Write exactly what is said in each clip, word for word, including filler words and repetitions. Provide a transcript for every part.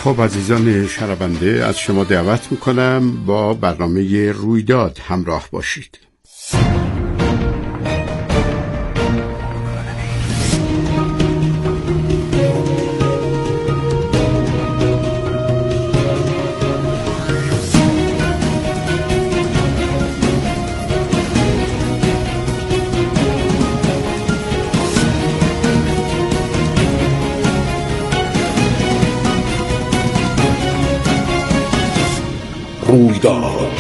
خب عزیزان شنونده، از شما دعوت میکنم با برنامه رویداد همراه باشید. رویداد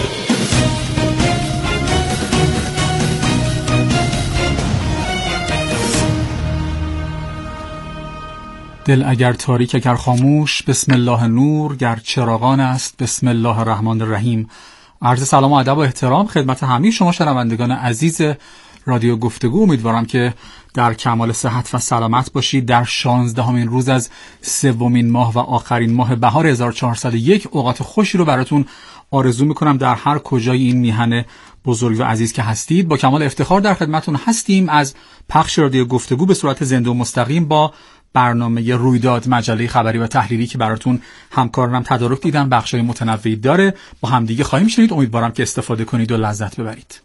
دل اگر تاریک اگر خاموش، بسم الله نور گر چراغان است، بسم الله الرحمن الرحیم. عرض سلام و ادب و احترام خدمت همه شما شنوندگان عزیز رادیو گفتگو. امیدوارم که در کمال صحت و سلامت باشید. در شانزدهمین روز از سومین ماه و آخرین ماه بهار هزار و چهارصد و یک اوقات خوشی رو براتون آرزو میکنم در هر کجای این میهن بزرگ و عزیز که هستید. با کمال افتخار در خدمتون هستیم از پخش رادیو گفتگو به صورت زنده و مستقیم با برنامه رویداد، مجله خبری و تحلیلی که براتون همکارانم تدارک دیدن، بخشای متنوعی داره. با همدیگه خواهیم شنید. امیدوارم که استفاده کنید و لذت ببرید.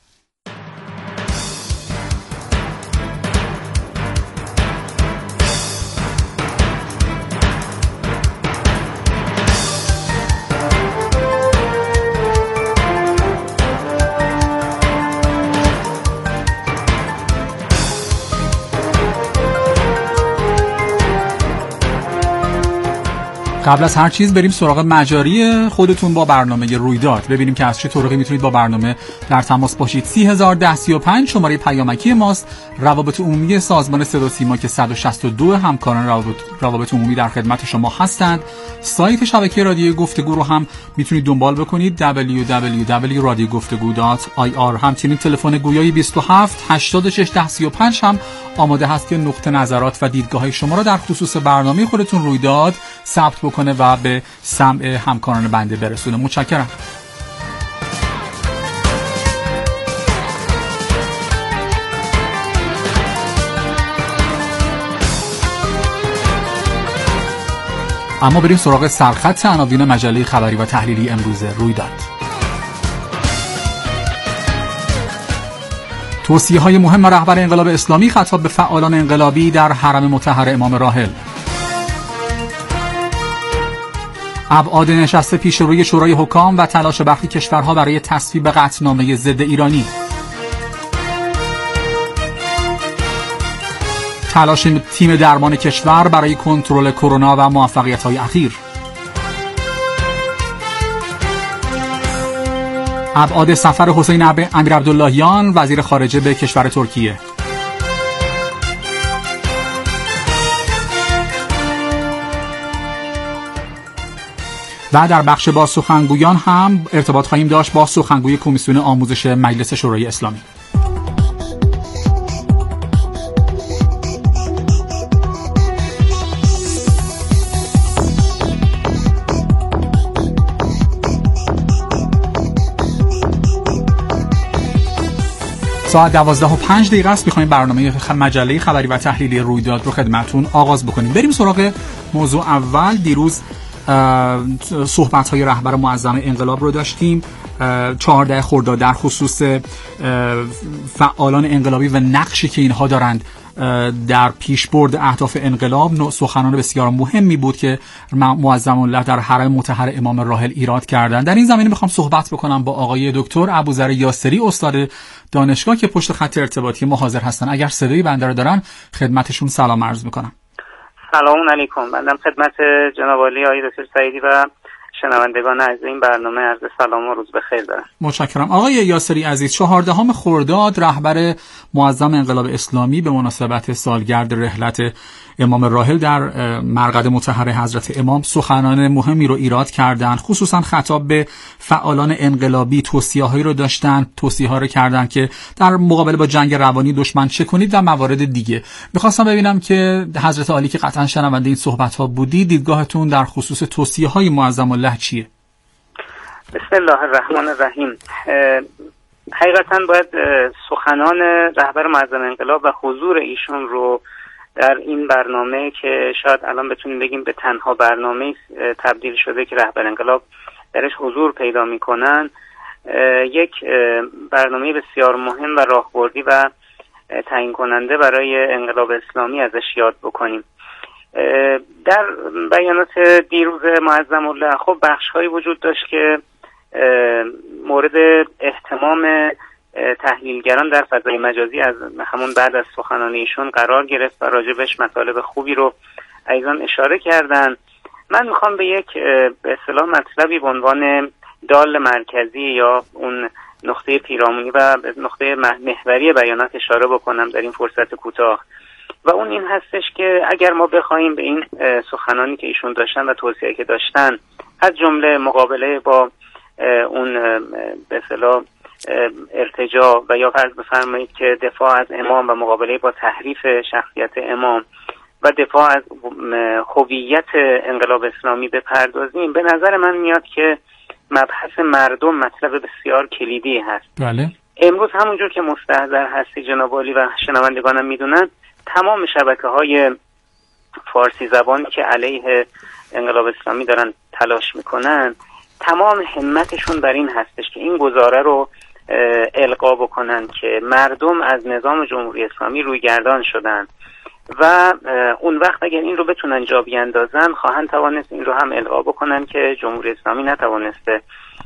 قبل از هر چیز بریم سراغ مجاری خودتون با برنامه رویداد، ببینیم که از چه طریقی میتونید با برنامه در تماس باشید. سی هزار و ده سی و پنج شماره پیامکی ماست. روابط عمومی سازمان صدا و سیما که صد و شصت و دو همکاران روابط, روابط عمومی در خدمت شما هستند. سایت شبکه رادیو گفتگو رو هم میتونید دنبال بکنید، دبلیو دبلیو دبلیو دات رادیو گفتگو دات آی آر. همچنین تلفن گویای بیست و هفت هشتاد و شش ده سی و پنج هم آماده هست که نقطه نظرات و دیدگاه‌های شما رو در خصوص برنامه خودتون رویداد ثبت بکنه و به سمع همکاران بنده برسونه. متشکرم. اما بریم سراغ سرخط عناوین مجله خبری و تحلیلی امروز رویداد. توصیه‌های مهم رهبر انقلاب اسلامی خطاب به فعالان انقلابی در حرم مطهر امام راحل. ابعاد نشست پیش روی شورای حکام و تلاش برخی کشورها برای تصویب قطعنامه ضد ایرانی. تلاش تیم درمان کشور برای کنترل کرونا و موفقیت‌های اخیر. ابعاد سفر حسین امیر عبداللهیان وزیر خارجه به کشور ترکیه. و در بخش با سخنگویان هم ارتباط خواهیم داشت با سخنگوی کمیسیون آموزش مجلس شورای اسلامی. ساعت دوازده و پنج دقیقه است. می‌خوایم برنامه مجله خبری و تحلیلی رویداد رو خدمتتون آغاز بکنیم. بریم سراغ موضوع اول. دیروز صحبت‌های رهبر معظم انقلاب رو داشتیم. چهارده خرداد در خصوص فعالان انقلابی و نقشی که اینها دارند در پیشبرد اهداف انقلاب سخنان بسیار مهمی بود که معظم الله در حرم مطهر امام راحل ایراد کردند. در این زمینه میخوام صحبت بکنم با آقای دکتر ابوذر یاسری، استاد دانشگاه که پشت خط ارتباطی ما حاضر هستن. اگر صدای بنده رو دارن خدمتشون سلام عرض میکنم. سلام علیکم. بنده خدمت جناب عالی آقای دکتر سعیدی و شنوندگان عزیز این برنامه عرض سلام و روز بخیر دارم. متشکرم. آقای یاسری عزیز، چهاردهم خرداد رهبر معظم انقلاب اسلامی به مناسبت سالگرد رحلت امام راحل در مرقد مطهر حضرت امام سخنان مهمی رو ایراد کردند. خصوصا خطاب به فعالان انقلابی توصیه‌هایی رو داشتن، توصیه‌ها رو کردن که در مقابله با جنگ روانی دشمن چه کنید و موارد دیگه. می‌خواستم ببینم که حضرت عالی که قطعا شنونده این صحبت‌ها بودی، دیدگاهتون در خصوص توصیه‌های معظم الله چیه؟ بسم الله الرحمن الرحیم. حقیقتاً باید سخنان رهبر معظم انقلاب و حضور ایشون رو در این برنامه که شاید الان بتونیم بگیم به تنها برنامه تبدیل شده که رهبر انقلاب درش حضور پیدا میکنن، یک برنامه بسیار مهم و راهبردی و تعیین کننده برای انقلاب اسلامی ازش یاد بکنیم. در بیانات دیروز معظم الله خب بخش‌هایی وجود داشت که مورد اهتمام تحلیلگران در فضای مجازی از همون بعد از سخنان ایشون قرار گرفت و راجبش مطالب خوبی رو عزیزان اشاره کردن. من میخوام به یک به اصطلاح مطلبی به عنوان دال مرکزی یا اون نقطه پیرامونی و نقطه محوری بیانات اشاره بکنم در این فرصت کوتاه، و اون این هستش که اگر ما بخوایم به این سخنانی که ایشون داشتن و توصیه‌ای که داشتن، از جمله مقابله با اون به اصطلاح ارتجاع و یا فرض بفرمایید که دفاع از امام و مقابله با تحریف شخصیت امام و دفاع از هویت انقلاب اسلامی بپردازیم، به نظر من میاد که مبحث مردم مطلب بسیار کلیدی هست. بله. امروز همونجور که مستحضر هستی جناب عالی و شنوندگانم میدونن، تمام شبکه‌های فارسی زبانی که علیه انقلاب اسلامی دارن تلاش میکنن، تمام همتشون بر این هستش که این گزاره رو القا بکنن که مردم از نظام جمهوری اسلامی رویگردان شدن و اون وقت اگر این رو بتونن جا بیاندازن، خواهند توانست این رو هم القا بکنن که جمهوری اسلامی نتوانسته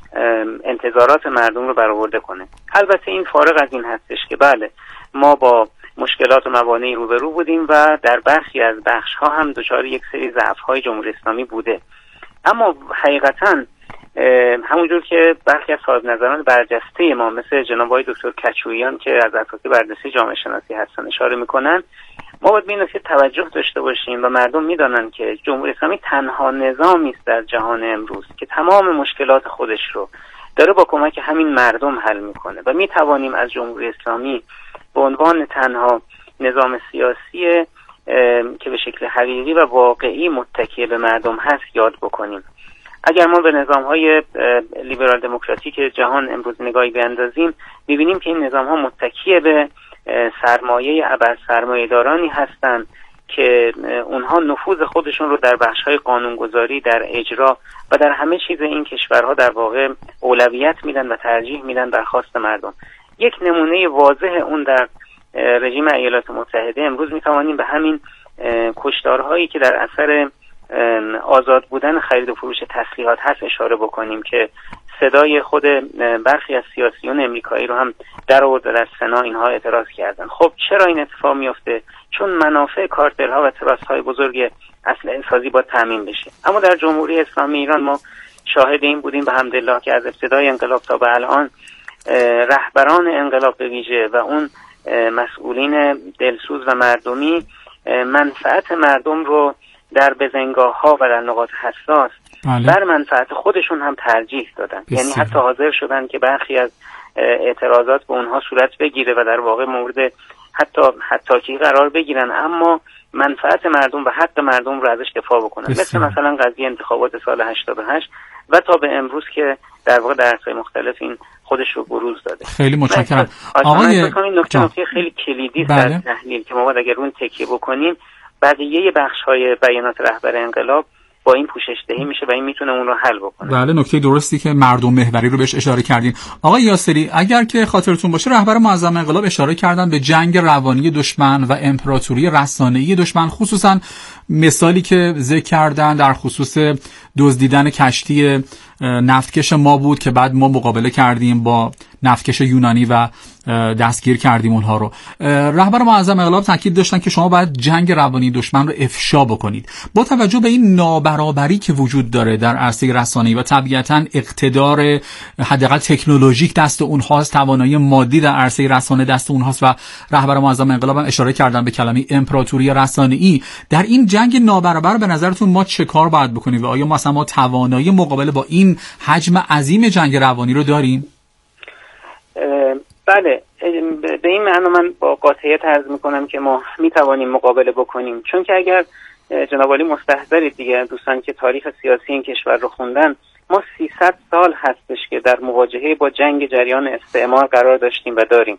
انتظارات مردم رو برآورده کنه. البته این فارغ از این هستش که بله ما با مشکلات و موانعی روبرو بودیم و در برخی از بخش‌ها هم دچار یک سری ضعف‌های جمهوری اسلامی بوده، اما حقیقتاً همونجور که برخی از صاحب نظران برجسته ما مثل جناب آقای دکتر کچویان که از اساتید بررسی جامعه شناسی هستن اشاره میکنن، ما باید به این نکته توجه داشته باشیم و مردم میدانن که جمهوری اسلامی تنها نظامی است در جهان امروز که تمام مشکلات خودش رو داره با کمک همین مردم حل میکنه و میتوانیم از جمهوری اسلامی به عنوان تنها نظام سیاسی که به شکل حقیقی و واقعی متکی به مردم هست یاد بکنیم. اگر ما به نظام‌های لیبرال دموکراتیک جهان امروز نگاهی بیندازیم، می‌بینیم که این نظام‌ها متکی به سرمایه ابر سرمایه‌دارانی هستند که اونها نفوذ خودشون رو در بخش‌های قانونگذاری، در اجرا و در همه چیز این کشورها در واقع اولویت میدن و ترجیح میدن بر خواست مردم. یک نمونه واضح اون در رژیم ایالات متحده امروز می‌توانیم به همین کشتارهایی که در اثر آزاد بودن خرید و فروش تسلیحات هست اشاره بکنیم که صدای خود برخی از سیاسیون امریکایی رو هم در آورد و در سنا اینها اعتراض کردن. خب چرا این اتفاق میفته؟ چون منافع کارتل ها و تراست های بزرگ اسلحه سازی با تامین بشه. اما در جمهوری اسلامی ایران ما شاهد این بودیم به حمدالله که از ابتدای انقلاب تا به الان رهبران انقلاب به ویژه و اون مسئولین دلسوز و مردمی منفعت مردم رو در بزنگاه ها و در نقاط حساس بله. بر منفعت خودشون هم ترجیح دادن. بسیار. یعنی حتی حاضر شدن که برخی از اعتراضات به اونها صورت بگیره و در واقع مورد حتی حتی قرار بگیرن، اما منفعت مردم و حق مردم رو ازش دفاع بکنن. بسیار. مثل مثلا قضیه انتخابات سال هشتاد و هشت و تا به امروز که در واقع در عرصه‌های مختلف این خودش رو بروز داده. خیلی متشکرم. آقای این نکته نکته خیلی کلیدی است در تحلیل که ما باید اگر اون تکیه بکنیم، بقیه بخش‌های بیانات رهبر انقلاب با این پوشش دهی میشه و این میتونه اون رو حل بکنه. بله، نکته درستی که مردم محوری رو بهش اشاره کردین. آقای یاسری، اگر که خاطرتون باشه رهبر معظم انقلاب اشاره کردن به جنگ روانی دشمن و امپراتوری رسانه‌ای دشمن، خصوصا مثالی که ذکر کردن در خصوص دزدیدن کشتی نفتکش ما بود که بعد ما مقابله کردیم با نفتکش یونانی و دستگیر کردیم اونها رو. رهبر معظم انقلاب تاکید داشتن که شما باید جنگ روانی دشمن رو افشا بکنید. با توجه به این نابرابری که وجود داره در عرصه رسانه‌ای و طبیعتاً اقتدار حداقل تکنولوژیک دست اونهاست، توانایی مادی در عرصه رسانه دست اونهاست و رهبر معظم انقلاب هم اشاره کردن به کلمه امپراتوری رسانه‌ای. در این جنگ نابرابر به نظرتون ما چه کار باید بکنیم و آیا مثلا ما توانایی مقابله با این حجم عظیم جنگ روانی رو داریم؟ بله، به این معنی من با قاطعیت عرض میکنم که ما میتوانیم مقابله بکنیم، چون که اگر جناب عالی مستحضرید دیگه، دوستان که تاریخ سیاسی این کشور رو خوندن، ما سیصد سال هستش که در مواجهه با جنگ جریان استعمار قرار داشتیم و داریم.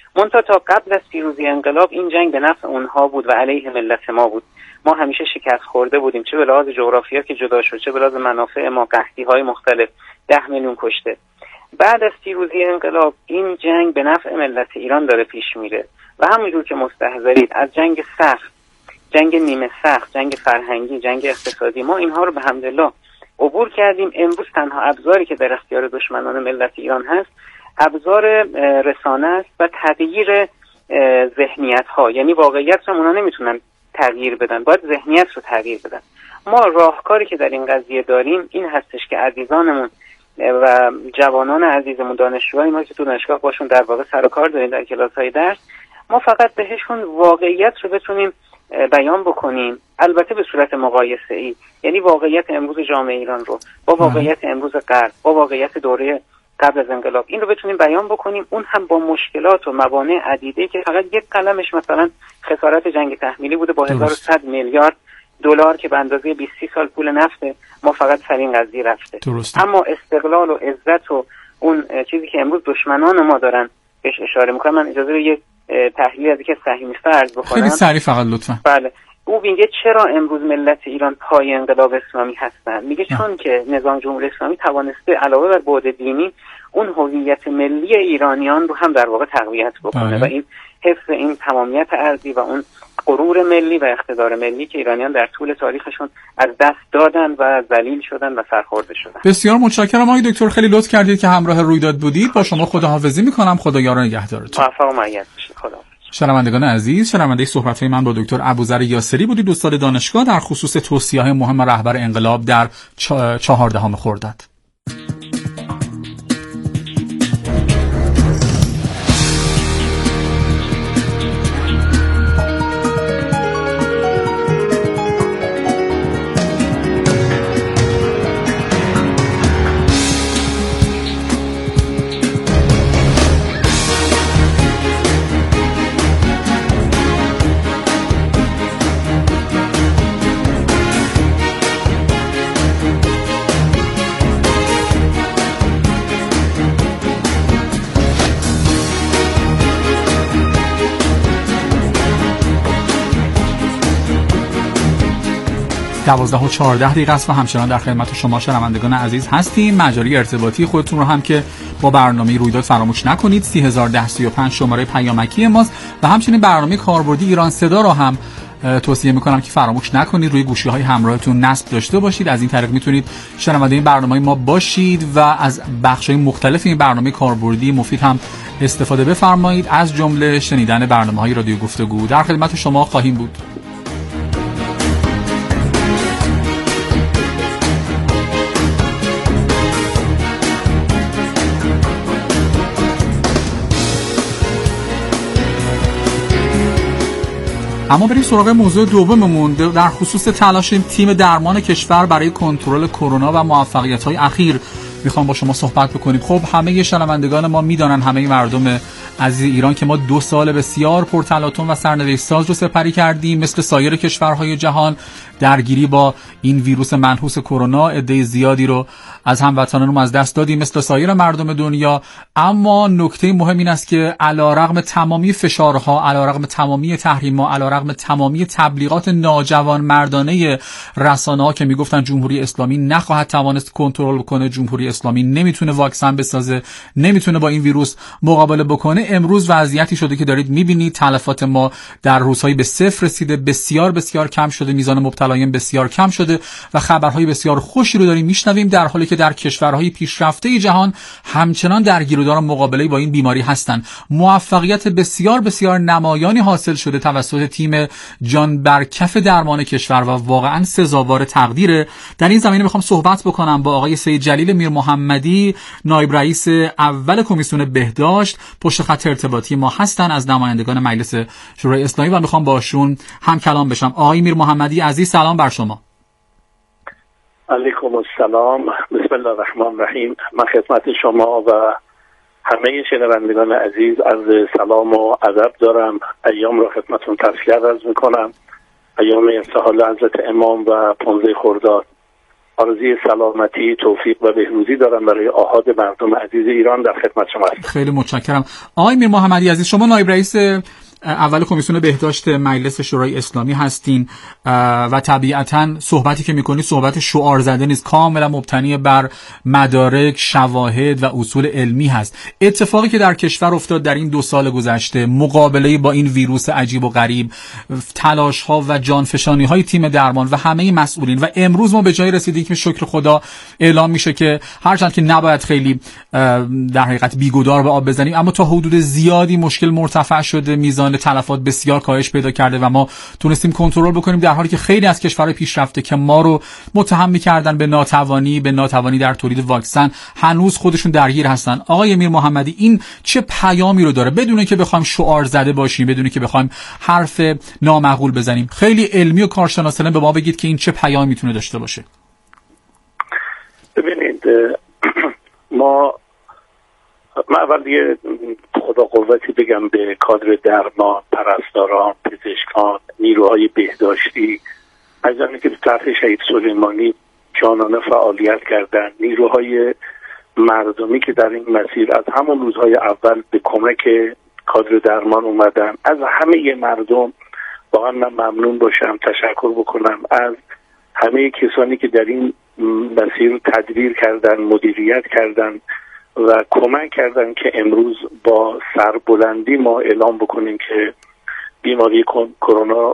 منتها تا قبل از پیروزی انقلاب این جنگ به نفع اونها بود و علیه ملت ما بود. ما همیشه شکست خورده بودیم، چه به لحاظ جغرافیا که جدا شد، چه به لحاظ منافع ما، قحطی‌های مختلف، ده میلیون کشته. بعد از پیروزی انقلاب این جنگ به نفع ملت ایران داره پیش میره و همونجور که مستحضرید از جنگ سخت، جنگ نیمه سخت، جنگ فرهنگی، جنگ اقتصادی، ما اینها رو به حمدالله عبور کردیم. امروز تنها ابزاری که در اختیار دشمنان ملت ایران هست ابزار رسانه است و تغییر ذهنیت ها، یعنی واقعیت رو اونا نمیتونن تغییر بدن، باید ذهنیت رو تغییر بدن. ما راهکاری که در این قضیه داریم این هستش که عزیزانمون و جوانان عزیزمون، دانشجوهای ما که تو دانشگاه باشون در واقع سر و کار داریم در کلاس‌های درس، ما فقط بهشون واقعیت رو بتونیم بیان بکنیم، البته به صورت مقایسه‌ای، یعنی واقعیت امروز جامعه ایران رو با واقعیت امروز غرب، با واقعیت دوره قبل از انقلاب، این رو بتونیم بیان بکنیم، اون هم با مشکلات و موانع عدیده که فقط یک قلمش مثلا خسارت جنگ تحمیلی بوده با هزار و صد میلیارد دلار که به اندازه بیست سال پول نفته، ما فقط سر این قضیه رفته. درسته. اما استقلال و عزت و اون چیزی که امروز دشمنان ما دارن بهش اشاره میکنن، من اجازه رو یک تحلیل از یک صهیونیست عرض بکنم. خیلی سریع فقط لطفا. بله. او میگه چرا امروز ملت ایران پای انقلاب اسلامی هستن؟ میگه چون که نظام جمهوری اسلامی توانسته علاوه بر بعد دینی اون هویت ملی ایرانیان رو هم در واقع تقویت بکنه بله. و این حفظ این تمامیت ارضی و اون غرور ملی و اقتدار ملی که ایرانیان در طول تاریخشون از دست دادن و ذلیل شدن و سرخورده شدن. بسیار متشکرم آقای دکتر، خیلی لطف کردید که همراه رویداد بودید. با شما خداحافظی میکنم. خدایار نگهدارتون. موفق و مؤید باشید. خدا. شنوندگان عزیز، شنونده صحبت‌های من با دکتر ابوذر یاسری بودید، استاد دانشگاه، در خصوص توصیه‌های مهم رهبر انقلاب در چهاردهم خرداد. دوازده و چهارده دقیقه است و همچنان در خدمت شما شنوندگان عزیز هستیم. مجاری ارتباطی خودتون رو هم که با برنامه رویداد فراموش نکنید. سه هزار و ده سی و پنج شماره پیامکی ماست و همچنین برنامه کاربردی ایران صدا رو هم توصیه میکنم که فراموش نکنید، روی گوشی‌های همراهتون نصب داشته باشید. از این طریق میتونید شنونده این برنامه ما باشید و از بخش‌های مختلف این برنامه کاربردی مفید هم استفاده بفرمایید، از جمله شنیدن برنامه‌های رادیو گفتگو. در خدمت شما خواهیم بود. اما بریم سراغ موضوع دوممون، در خصوص تلاش تیم درمان کشور برای کنترل کرونا و موفقیت‌های اخیر میخوام با شما صحبت بکنیم. خب همه شنوندگان ما میدانن، همه مردم عزیز ایران، که ما دو سال بسیار پرتلاطم و سرنوشت ساز رو سپری کردیم. مثل سایر کشورهای جهان درگیری با این ویروس منحوس کرونا، عده زیادی رو از هموطنانمون از دست دادیم مثل سایر مردم دنیا. اما نکته مهم این است که علیرغم تمامی فشارها، علیرغم تمامی تحریم‌ها، علیرغم تمامی تبلیغات ناجوان مردانه رسانه‌ها که میگفتن جمهوری اسلامی نخواهد توانست کنترل کنه، جمهوری اسلامی نمیتونه واکسن بسازه، نمیتونه با این ویروس مقابله بکنه، امروز وضعیتی شده که دارید میبینید تلفات ما در روزهای به صفر رسیده، بسیار بسیار کم شده، میزان مبتلایان بسیار کم شده و خبرهای بسیار خوشی رو داریم میشنویم، در حالی که در کشورهای پیشرفته جهان همچنان درگیرودار مقابله با این بیماری هستند. موفقیت بسیار بسیار نمایانی حاصل شده توسط تیم جان برکف درمان کشور و واقعا سزاوار تقدیره. در این زمینه میخوام صحبت بکنم با آقای سید جلیل میر محمدی، نایب رئیس اول کمیسیون بهداشت، پشت خط ارتباطی ما هستن از نمایندگان مجلس شورای اسلامی و میخوام باشون هم کلام بشم. آقای میر محمدی عزیز، سلام بر شما. علیکم السلام. بسم الله الرحمن الرحیم. من خدمت شما و همه شنوندگان عزیز عرض سلام و ادب دارم. ایام را خدمتتون تسلیت عرض میکنم، ایام ارتحال حضرت امام و پانزده خرداد. آرزوی سلامتی، توفیق و بهروزی دارم برای آحاد مردم عزیز ایران. در خدمت شما هستم. خیلی متشکرم. آقای میر محمدی عزیز، شما نایب رئیس اول کمیسیون بهداشت مجلس شورای اسلامی هستین و طبیعتاً صحبتی که میکنید صحبت شعار زده نیست، کاملا مبتنی بر مدارک، شواهد و اصول علمی هست. اتفاقی که در کشور افتاد در این دو سال گذشته، مقابله با این ویروس عجیب و غریب، تلاش ها و جانفشانی های تیم درمان و همه مسئولین، و امروز ما به جای رسیدیم که شکر خدا اعلام میشه که هرچند که نباید خیلی در حقیقت بیگدار به آب بزنیم، اما تا حدود زیادی مشکل مرتفع شده، میزان تلفات بسیار کاهش پیدا کرده و ما تونستیم کنترل بکنیم، در حالی که خیلی از کشورهای پیشرفته که ما رو متهم می‌کردن به ناتوانی به ناتوانی در تولید واکسن، هنوز خودشون درگیر هستن. آقای میر محمدی، این چه پیامی رو داره؟ بدون که بخوایم شعار زده باشیم، بدون که بخوایم حرف نامعقول بزنیم، خیلی علمی و کارشناسانه به ما بگید که این چه پیامی میتونه داشته باشه. ببینید، ما من اول یه خدا قوتی بگم به کادر درمان، پرستاران، پزشکان، نیروهای بهداشتی، از آنی که تحت شهید سلیمانی جانانه فعالیت کردن، نیروهای مردمی که در این مسیر از همون روزهای اول به کمک کادر درمان اومدن، از همه مردم واقعا من ممنون باشم، تشکر بکنم از همه کسانی که در این مسیر تدبیر کردن، مدیریت کردن و کمک کردن که امروز با سربلندی ما اعلام بکنیم که بیماری کرونا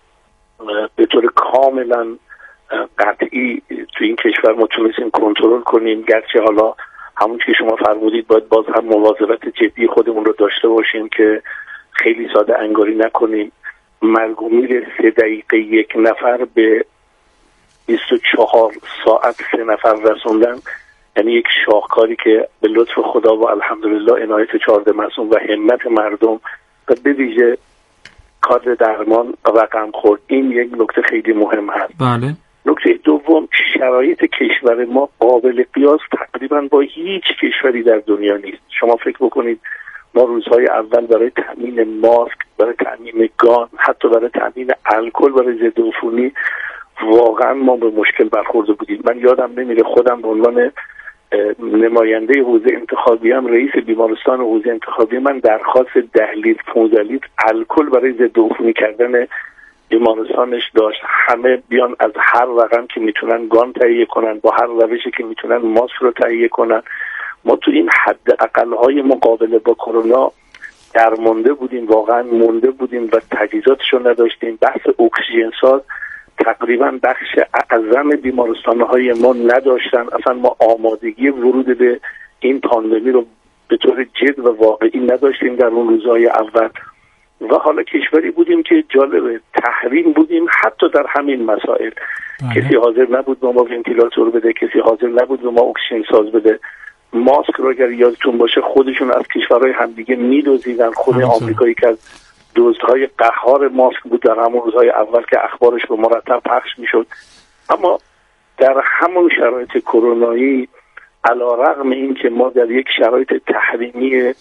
به طور کاملا قطعی تو این کشور ما تونستیم کنترل کنیم. گرچه حالا همون که شما فرمودید باید باز هم مواظبت جدی خودمون رو داشته باشیم که خیلی ساده انگاری نکنیم. مرگ و میر سه دقیقه یک نفر به بیست و چهار ساعت سه نفر رسوندن، یعنی یک شاهکاری که به لطف خدا و الحمدلله عنایت چهارده معصوم و همت مردم و به ویژه کادر درمان رقم خورد. این یک نکته خیلی مهم هست. بله. نکته دوم، شرایط کشور ما قابل قیاس تقریبا با هیچ کشوری در دنیا نیست. شما فکر بکنید ما روزهای اول برای تامین ماسک، برای تامین گان، حتی برای تامین الکل برای ضد عفونی واقعا ما به مشکل برخورده بودیم. من یادم نمیره خودم به عنوان نماینده حوزه انتخابی هم رئیس بیمارستان حوزه انتخابی من درخواست ده لیتر پانزده لیتر الکل برای ضد عفونی کردن بیمارستانش داشت. همه بیان از هر رقم که میتونن گان تهیه کنن، با هر روشی که میتونن ماسک رو تهیه کنن. ما تو این حد اقل‌های مقابله با کرونا درمانده بودیم، واقعا مونده بودیم و تجهیزاتش رو نداشتیم. بحث اکسیژن ساز تقریبا بخش اعظم بیمارستان‌های ما نداشتن. اصلا ما آمادگی ورود به این پاندمی رو به طور جد و واقعی نداشتیم در اون روزهای اول. و حالا کشوری بودیم که جالبه تحریم بودیم حتی در همین مسائل. بله. کسی حاضر نبود به ما ونتیلاتور بده، کسی حاضر نبود به ما اکسیژن ساز بده. ماسک رو اگر یادتون باشه خودشون از کشورهای همدیگه می‌دزدیدن. خود آمریکایی که از دزدهای قهار ماسک بود در همون روزهای اول که اخبارش به مرتب پخش میشد. اما در همون شرایط کرونایی، علی‌رغم این که ما در یک شرایط تحریمی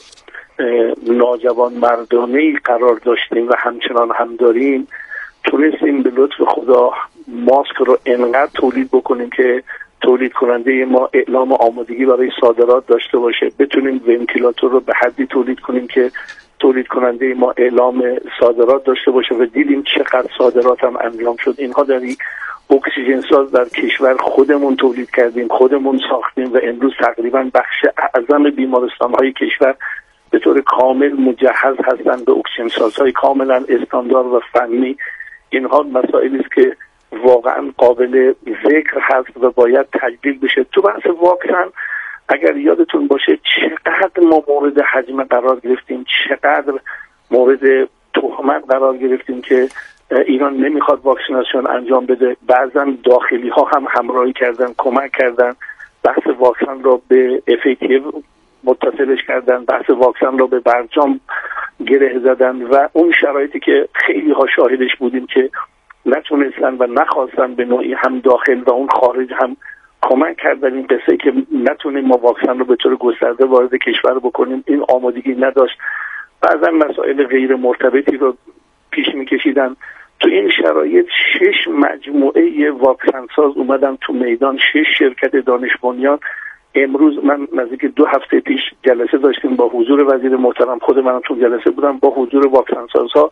ناجوان مردانه‌ای قرار داشتیم و همچنان هم داریم، تونستیم به لطف خدا ماسک رو انقدر تولید بکنیم که تولید کننده ما اعلام آمادگی برای صادرات داشته باشه، بتونیم ونتیلاتور رو به حدی تولید کنیم که تولید کننده ما اعلام صادرات داشته باشه و دیدیم چقدر صادرات هم انجام شد. اینها در اکسیژن ساز در کشور خودمون تولید کردیم، خودمون ساختیم و امروز تقریبا بخش اعظم بیمارستان‌های کشور به طور کامل مجهز هستند به اکسیژن سازهای کاملا استاندارد و فنی. اینها مسائلی است که واقعا قابل ذکر هست و باید تجدید بشه. تو بحث واکسن اگر یادتون باشه چقدر ما مورد حجم قرار گرفتیم، چقدر مورد تهمت قرار گرفتیم که ایران نمیخواد واکسیناسیون انجام بده. بعضا داخلی ها هم همراهی کردن، کمک کردن، بحث واکسن را به اف ای تی متصلش کردن، بحث واکسن را به برجام گره زدن و اون شرایطی که خیلی ها شاهدش بودیم که نتونستن و نخواستن به نوعی هم داخل و اون خارج هم کمک کردن این قصه که نتونیم ما واکسن رو به طور گسترده وارد کشور بکنیم. این آمادگی نداشت. بعضا مسائل غیر مرتبطی رو پیش میکشیدن. تو این شرایط شش مجموعه واکسن ساز اومدن تو میدان، شش شرکت دانش بنیان. امروز من نزدیک دو هفته پیش جلسه داشتیم با حضور وزیر محترم، خود منم تو جلسه بودم، با حضور واکسن سازها.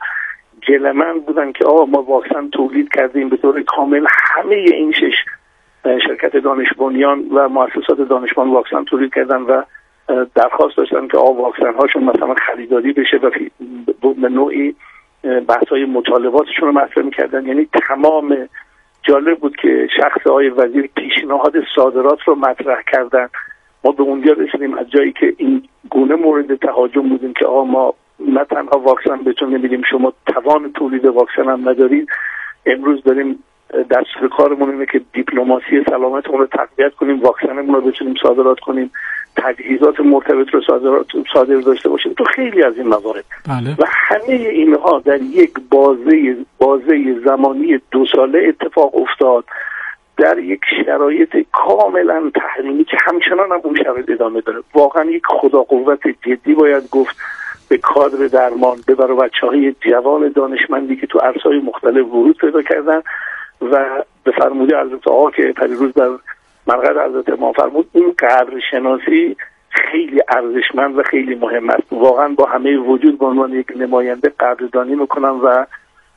گلمن بودن که آقا ما واکسن تولید کردیم به طور کامل. همه این شش شرکت دانش بنیان و مؤسسات دانشمان واکسن تولید کردن و درخواست داشتن که آقا واکسن هاشون مثلا خریداری بشه و به نوعی بحث‌های مطالباتشون رو مطرح می‌کردن. یعنی تمام جالب بود که شخص آقای وزیر پیشنهاد صادرات رو مطرح کردن. ما به اونجا رسیدیم از جایی که این گونه مورد تهاجم بودیم که آقا ما نه تنها واکسن بهتون نمیدیم، شما توان تولید واکسن هم ندارید. امروز داریم دستور کارمون اینه که دیپلماسی سلامتمون رو تقویت کنیم، واکسنمون رو بتونیم صادرات کنیم، تجهیزات مرتبط رو صادرات صادر داشته باشیم تو خیلی از این موارد. بله. و همه اینها در یک بازه بازه زمانی دو ساله اتفاق افتاد در یک شرایط کاملا تحریمی که همچنان هم اون شرایط ادامه داره. واقعا یک خدا قوت جدی باید گفت به کادر درمان، به برای بچه‌های جوان دانشمندی که تو عرصه‌های مختلف ورود پیدا کردن و به فرموده حضرت آقا که پریروز در مرقد حضرت ما فرمود، این قدر شناسی خیلی ارزشمند و خیلی مهم است. واقعا با همه وجود به عنوان یک نماینده قدردانی میکنم و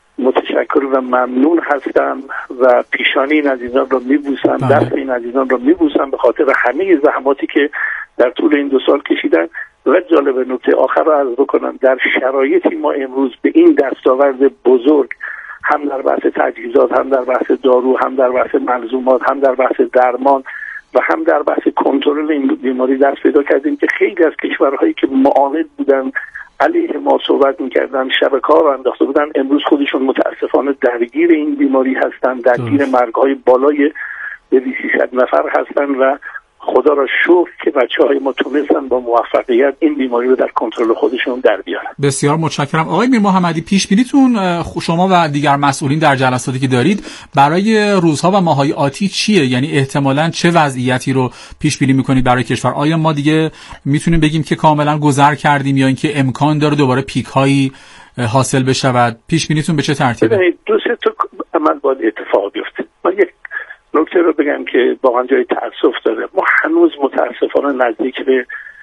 متشکر و ممنون هستم و پیشانی این عزیزان رو میبوسم، دست این عزیزان رو میبوسم به خاطر همه زحماتی که در طول این دو سال کشیدن. و جالب نکته آخر رو عرض بکنم، در شرایطی ما امروز به این دستاورد بزرگ هم در بحث تجهیزات، هم در بحث دارو، هم در بحث ملزومات، هم در بحث درمان و هم در بحث کنترل این بیماری دست پیدا کردیم که خیلی از کشورهایی که معاند بودن، علیه ما صحبت می‌کردن، شبکه‌ها رو انداخته بودن، امروز خودشون متاسفانه درگیر این بیماری هستن، درگیر مرگ‌های بالای دویست سیصد نفر هستن و خدا را شکر که بچه‌های ما تونستن با موفقیت این بیماری رو در کنترل خودشون در بیارن. بسیار متشکرم. آقای میر محمدی، پیش بینیتون شما و دیگر مسئولین در جلساتی که دارید برای روزها و ماه‌های آتی چیه؟ یعنی احتمالاً چه وضعیتی رو پیش بینی می‌کنید برای کشور؟ آیا ما دیگه میتونیم بگیم که کاملاً گذر کردیم یا اینکه امکان داره دوباره پیک‌هایی حاصل بشود؟ پیش بینیتون به چه ترتیبه؟ ببینید دو سه تا عمل باید اتفاق بیفته. ما یک نکته رو بگم که واقعا جای تأسف داره. ما هنوز متاسفانه نزدیک به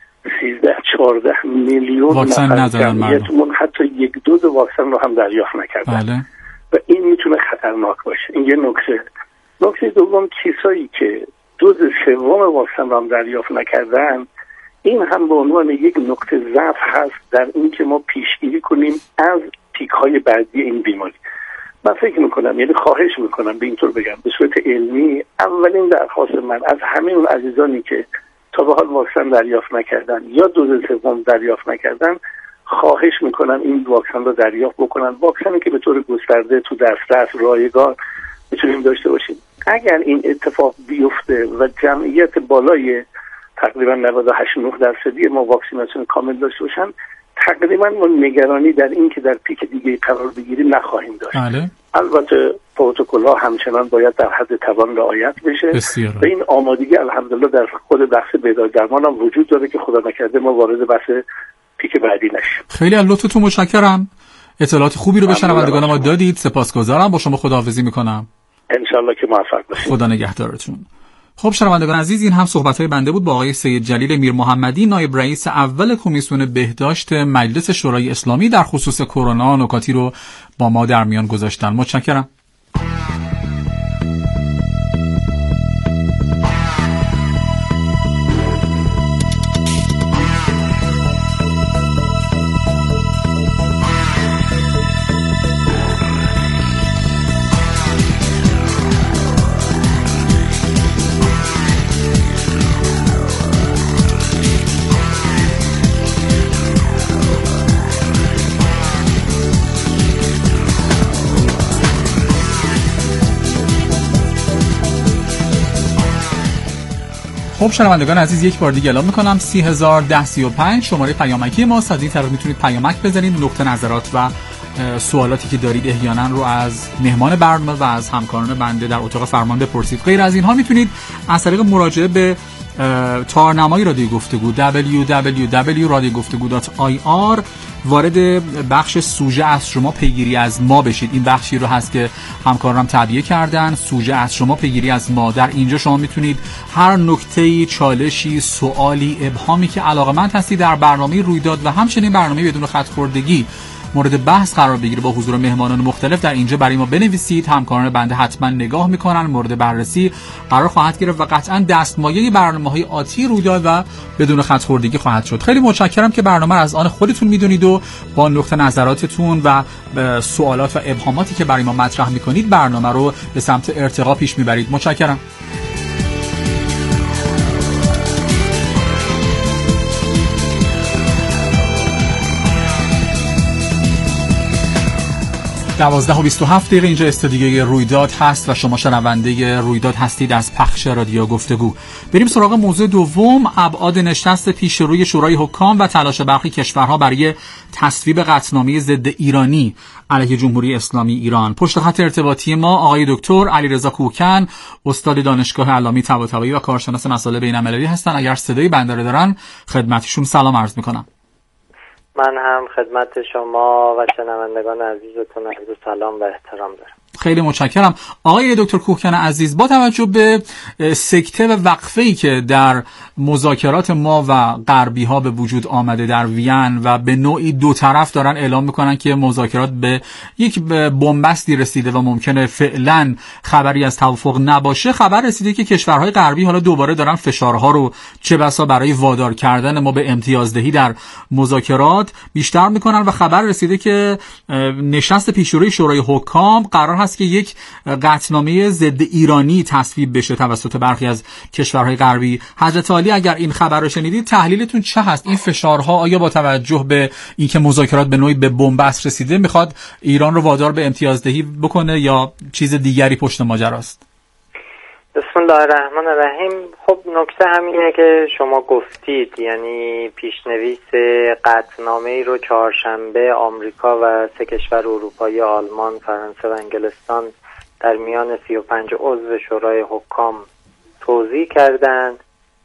سیزده چهارده میلیون نفر جمعیتمون حتی یک دوز واکسن رو هم دریافت نکردن. بله. و این میتونه خطرناک باشه. این یه نکته. نکته دوم، کسایی که دوز سوم واکسن رو هم دریافت نکردن، این هم به عنوان یک نقطه ضعف هست در این که ما پیشگیری کنیم از پیک‌های بعدی این بیماری. من فکر میکنم، یعنی خواهش میکنم به اینطور بگم به صورت علمی، اولین درخواست من از همه اون عزیزانی که تا به حال واکسن دریافت نکردن یا دوز سوم دریافت نکردن، خواهش میکنم این واکسن رو دریافت بکنن. واکسنی که به طور گسترده تو دسترس رایگان میتونیم داشته باشیم. اگر این اتفاق بیفته و جمعیت بالای تقریبا نود و هشت درصدی ما واکسیناسیون کامل داشته باشن، تقریبا ما نگرانی در این که در پیک دیگه قرار بگیریم نخواهیم داشت. بله. البته پروتکل‌ها همچنان باید در حد توان رعایت بشه و این آمادگی الحمدلله در خود بحث بیدار درمان هم وجود داره که خدا نکرده ما وارد بحث پیک بعدی نشیم. خیلی از لطفتون متشکرم. اطلاعات خوبی رو به شنوندگان ما دادید. سپاسگزارم. با شما خداحافظی میکنم. انشالله که موفق باشید. خدا نگهدارتون. خب شنوندگان عزیز، این هم صحبت‌های بنده بود با آقای سید جلیل میر محمدی، نایب رئیس اول کمیسیون بهداشت مجلس شورای اسلامی در خصوص کرونا. نکاتی رو با ما در میان گذاشتن. متشکرم. خب شنوندگان عزیز، یک بار دیگه اعلام میکنم سی هزار و ده سی و پنج شماره پیامکی ماست. از این طریق میتونید پیامک بزنید، نقطه نظرات و سوالاتی که دارید احیانا رو از مهمان برنامه و از همکاران بنده در اتاق فرمان بپرسید. غیر از اینها میتونید از طریق مراجعه به تارنمای رادیو گفتگو دبلیو دبلیو دبلیو رادیو گفتگو دات آی آر وارد بخش سوژه از شما پیگیری از ما بشید. این بخشی رو هست که همکارانم تعبیه کردن، سوژه از شما پیگیری از ما. در اینجا شما میتونید هر نکته‌ای، چالشی، سوالی، ابهامی که علاقه‌مند هستید در برنامه رویداد و همچنین برنامه بدون خط‌خوردگی مورد بحث قرار بگیره با حضور مهمانان مختلف در اینجا برای ما بنویسید. همکاران بنده حتما نگاه میکنن، مورد بررسی قرار خواهد گرفت و قطعا دستمایه برنامه‌های آتی رویداد و بدون خط‌خوردگی خواهد شد. خیلی متشکرم که برنامه رو از آن خودتون میدونید و با نقطه نظراتتون و سوالات و ابهاماتی که برای ما مطرح میکنید برنامه رو به سمت ارتقا پیش میبرید. متشکرم. دوازده و بیست و هفت دقیقه اینجا استودیوی رویداد هست و شما شنونده رویداد هستید از پخش رادیو گفتگو. بریم سراغ موضوع دوم، ابعاد نشست پیش روی شورای حکام و تلاش برخی کشورها برای تصویب قطعنامه ضد ایرانی علیه جمهوری اسلامی ایران. پشت خط ارتباطی ما آقای دکتر علیرضا کوکن، استاد دانشگاه علامه طباطبایی و کارشناس مسائل بین‌المللی هستن. اگر صدای بنده رو دارن خدمتشون سلام عرض میکنم. من هم خدمت شما و شنوندگان عزیزتون عرض سلام و احترام دارم. خیلی متشکرم. آقای دکتر کوکن عزیز، با توجه به سکته و وقفه‌ای که در مذاکرات ما و غربی ها به وجود آمده در وین و به نوعی دو طرف دارن اعلام میکنن که مذاکرات به یک بنبستی رسیده و ممکنه فعلا خبری از توافق نباشه، خبر رسیده که کشورهای غربی حالا دوباره دارن فشارها رو چه بسا برای وادار کردن ما به امتیازدهی در مذاکرات بیشتر میکنن و خبر رسیده که نشست پیشروی شورای حکام قرار هست که یک قطعنامه ضد ایرانی تصویب بشه توسط برخی از کشورهای غربی. حضرت عالی اگر این خبر رو شنیدید تحلیلتون چه هست؟ این فشارها آیا با توجه به اینکه مذاکرات به نوعی به بنبست رسیده میخواد ایران رو وادار به امتیازدهی بکنه یا چیز دیگری پشت ماجراست؟ بسم الله الرحمن الرحیم. خب نکته همینه که شما گفتید، یعنی پیشنویس قطعنامه‌ای رو چهارشنبه آمریکا و سه کشور اروپایی آلمان، فرانسه و انگلستان در میان سی و پنج عضو شورای حکام توضیح کردند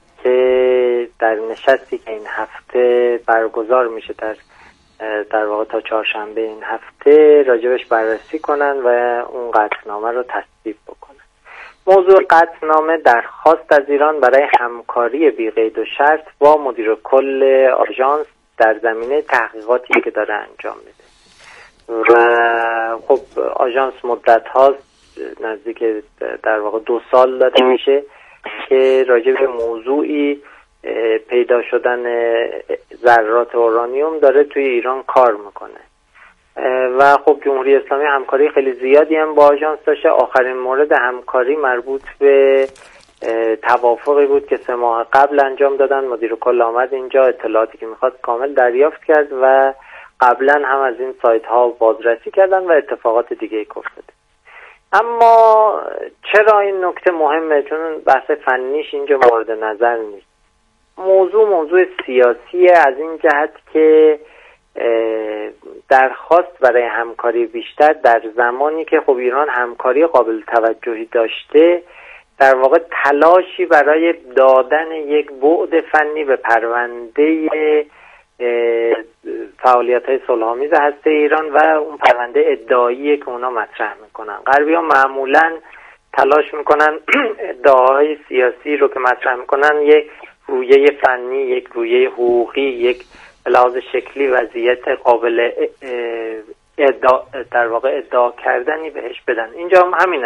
که در نشستی که این هفته برگزار میشه در در واقع تا چهارشنبه این هفته راجبش بررسی کنن و اون قطعنامه رو تصویب بکنن. موضوع قطعنامه درخواست از ایران برای همکاری بی قید و شرط با مدیر کل آژانس در زمینه تحقیقاتی که داره انجام میده و خب آژانس مدت هاست نزدیک در واقع دو سال داده میشه که راجع به موضوعی پیدا شدن ذرات اورانیوم داره توی ایران کار میکنه و خب جمهوری اسلامی همکاری خیلی زیادی هم با آژانس داشته. آخرین مورد همکاری مربوط به توافقی بود که سه ماه قبل انجام دادن. مدیر کل آمد اینجا، اطلاعاتی که میخواد کامل دریافت کرد و قبلا هم از این سایت ها بازرسی کردن و اتفاقات دیگه ای افتاده. اما چرا این نکته مهمه؟ چون بحث فنیش اینجا مورد نظر نیست. موضوع موضوع سیاسیه از این جهت که درخواست برای همکاری بیشتر در زمانی که خب ایران همکاری قابل توجهی داشته، در واقع تلاشی برای دادن یک بعد فنی به پرونده فعالیت‌های صلح‌آمیز هسته ایران و اون پرونده ادعاییه که اونا مطرح میکنن. غربی‌ها معمولاً تلاش میکنن ادعاهای سیاسی رو که مطرح میکنن یک رویه فنی، یک رویه حقوقی، یک لحاظ شکلی وضعیت قابل ادعا در واقع ادعا کردنی بهش بدن. اینجا هم همین